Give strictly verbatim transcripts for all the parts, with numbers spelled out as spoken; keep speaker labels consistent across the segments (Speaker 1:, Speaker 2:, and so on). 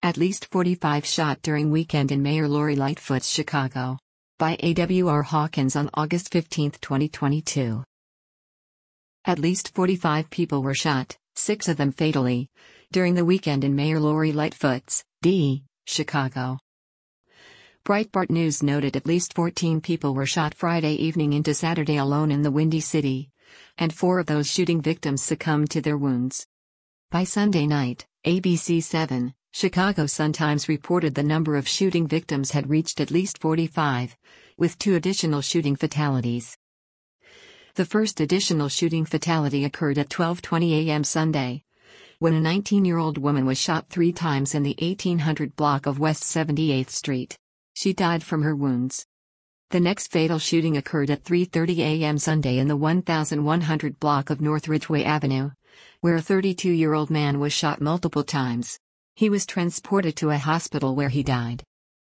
Speaker 1: At least forty-five shot during weekend in Mayor Lori Lightfoot's Chicago. By A W R Hawkins on August fifteenth, twenty twenty-two. At least forty-five people were shot, six of them fatally, during the weekend in Mayor Lori Lightfoot's, D. Chicago. Breitbart News noted at least fourteen people were shot Friday evening into Saturday alone in the Windy City, and four of those shooting victims succumbed to their wounds. By Sunday night, A B C seven, Chicago Sun-Times reported the number of shooting victims had reached at least forty-five, with two additional shooting fatalities. The first additional shooting fatality occurred at twelve twenty a m Sunday, when a nineteen-year-old woman was shot three times in the eighteen hundred block of West seventy-eighth Street. She died from her wounds. The next fatal shooting occurred at three thirty a m Sunday in the eleven hundred block of North Ridgeway Avenue, where a thirty-two-year-old man was shot multiple times. He was transported to a hospital where he died.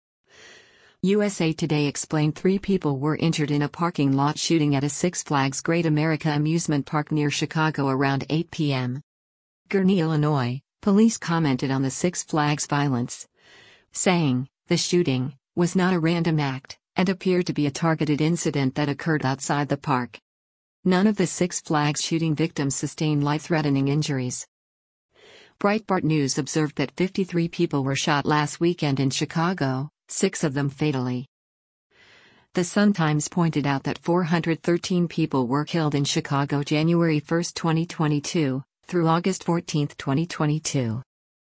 Speaker 1: U S A Today explained three people were injured in a parking lot shooting at a Six Flags Great America amusement park near Chicago around eight p m Gurnee, Illinois, police commented on the Six Flags violence, saying, "The shooting was not a random act, and appeared to be a targeted incident that occurred outside the park." None of the Six Flags shooting victims sustained life-threatening injuries. Breitbart News observed that fifty-three people were shot last weekend in Chicago, six of them fatally. The Sun-Times pointed out that four hundred thirteen people were killed in Chicago January first, twenty twenty-two, through August fourteenth, twenty twenty-two.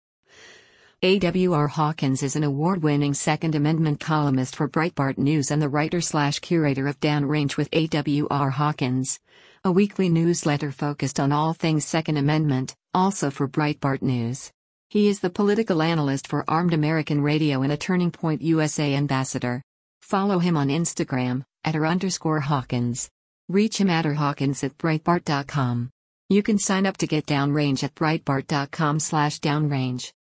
Speaker 1: A W R Hawkins is an award-winning Second Amendment columnist for Breitbart News and the writer-slash-curator of Downrange with A W R Hawkins, a weekly newsletter focused on all things Second Amendment, also for Breitbart News. He is the political analyst for Armed American Radio and a Turning Point U S A ambassador. Follow him on Instagram, at r underscore Hawkins. Reach him at r Hawkins at Breitbart dot com. You can sign up to get Downrange at Breitbart dot com slash Downrange.